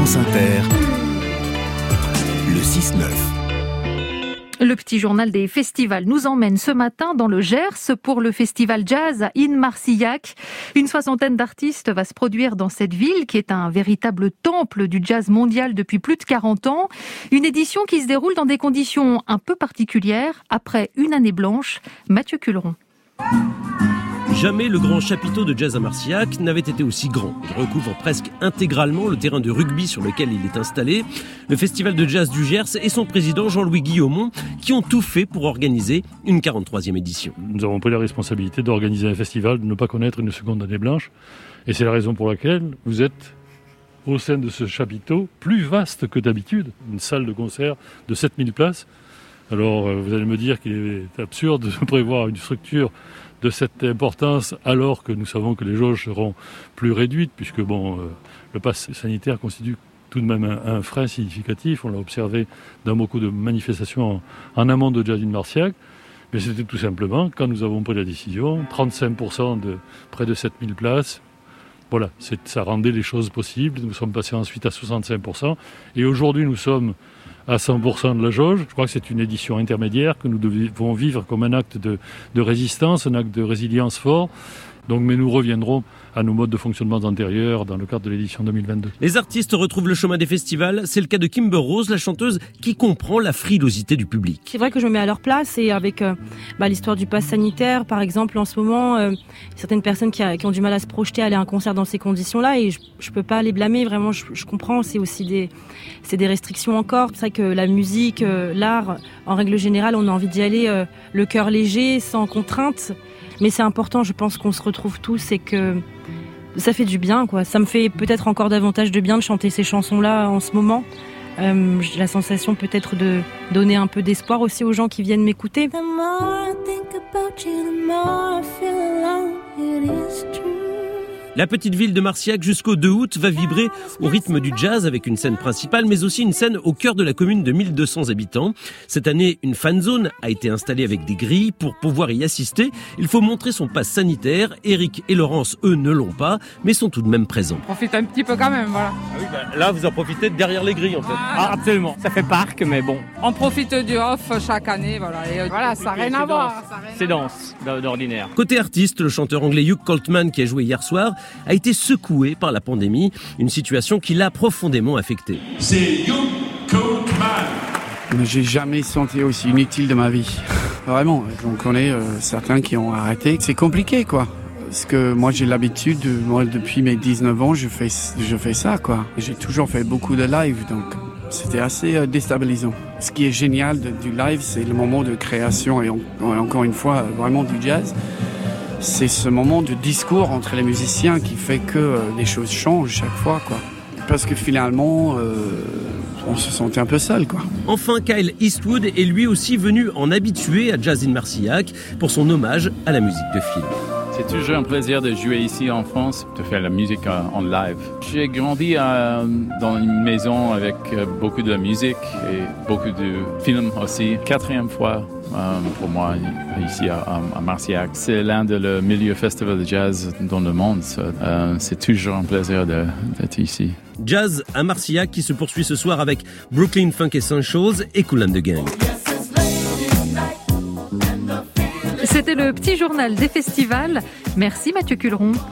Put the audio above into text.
France Inter, le 6-9. Le petit journal des festivals nous emmène ce matin dans le Gers pour le festival jazz à In-Marcillac. Une 60aine d'artistes va se produire dans cette ville qui est un véritable temple du jazz mondial depuis plus de 40 ans. Une édition qui se déroule dans des conditions un peu particulières après une année blanche. Mathieu Culeron. Jamais le grand chapiteau de jazz à Marcillac n'avait été aussi grand. Il recouvre presque intégralement le terrain de rugby sur lequel il est installé. Le festival de jazz du Gers et son président Jean-Louis Guillaumont qui ont tout fait pour organiser une 43e édition. Nous avons pris la responsabilité d'organiser un festival, de ne pas connaître une seconde année blanche. Et c'est la raison pour laquelle vous êtes au sein de ce chapiteau plus vaste que d'habitude. Une salle de concert de 7000 places. Alors vous allez me dire qu'il est absurde de prévoir une structure de cette importance alors que nous savons que les jauges seront plus réduites puisque le pass sanitaire constitue tout de même un frein significatif. On l'a observé dans beaucoup de manifestations en amont de Jazz In-Marcillac. Mais c'était tout simplement, quand nous avons pris la décision, 35% de près de 7000 places. Voilà, ça rendait les choses possibles. Nous sommes passés ensuite à 65%. Et aujourd'hui, nous sommes à 100% de la jauge. Je crois que c'est une édition intermédiaire que nous devons vivre comme un acte de résistance, un acte de résilience fort. Mais nous reviendrons à nos modes de fonctionnement antérieurs dans le cadre de l'édition 2022. Les artistes retrouvent le chemin des festivals. C'est le cas de Kimber Rose, la chanteuse qui comprend la frilosité du public. C'est vrai que je me mets à leur place et avec l'histoire du pass sanitaire, par exemple, en ce moment, certaines personnes qui ont du mal à se projeter à aller à un concert dans ces conditions-là et je peux pas les blâmer, vraiment, je comprends, c'est aussi des restrictions encore. C'est vrai que la musique, l'art, en règle générale, on a envie d'y aller le cœur léger, sans contrainte. Mais c'est important, je pense qu'on se retrouve tous et que ça fait du bien, quoi. Ça me fait peut-être encore davantage de bien de chanter ces chansons-là en ce moment. J'ai la sensation peut-être de donner un peu d'espoir aussi aux gens qui viennent m'écouter. La petite ville de Marcillac jusqu'au 2 août va vibrer au rythme du jazz avec une scène principale mais aussi une scène au cœur de la commune de 1200 habitants. Cette année, une fan zone a été installée avec des grilles. Pour pouvoir y assister, il faut montrer son pass sanitaire. Eric et Laurence, eux, ne l'ont pas mais sont tout de même présents. On profite un petit peu quand même, voilà. Ah oui, là vous en profitez derrière les grilles en fait. Ah, absolument, ça fait parc mais bon. On profite du off chaque année, voilà. Et voilà, ça n'a rien à voir. C'est dense d'ordinaire. Côté artiste, le chanteur anglais Hugh Coltman qui a joué hier soir a été secoué par la pandémie, une situation qui l'a profondément affecté. C'est Hugh Coltman. J'ai jamais senti aussi inutile de ma vie. Vraiment, j'en connais certains qui ont arrêté. C'est compliqué, quoi. Parce que moi, j'ai l'habitude, depuis mes 19 ans, je fais ça, quoi. J'ai toujours fait beaucoup de live, donc c'était assez déstabilisant. Ce qui est génial du live, c'est le moment de création et encore une fois, vraiment du jazz. C'est ce moment de discours entre les musiciens qui fait que les choses changent chaque fois, quoi. Parce que finalement, on se sentait un peu seul, quoi. Enfin, Kyle Eastwood est lui aussi venu en habitué à Jazz In-Marcillac pour son hommage à la musique de film. C'est toujours un plaisir de jouer ici en France, de faire la musique en live. J'ai grandi dans une maison avec beaucoup de musique et beaucoup de films aussi. 4e fois pour moi ici à Marcillac. C'est l'un des meilleurs festivals de jazz dans le monde. C'est toujours un plaisir d'être ici. Jazz à Marcillac qui se poursuit ce soir avec Brooklyn Funk Essentials et Kool and the Gang. C'était le petit journal des festivals. Merci Mathieu Culeron.